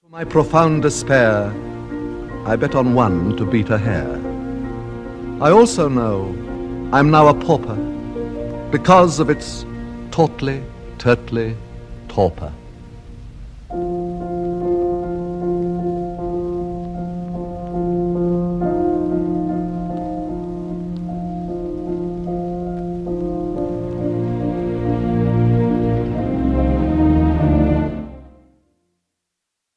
My profound despair, I bet on one to beat a hare. I also know I'm now a pauper because of its tautly, turtly, torpor.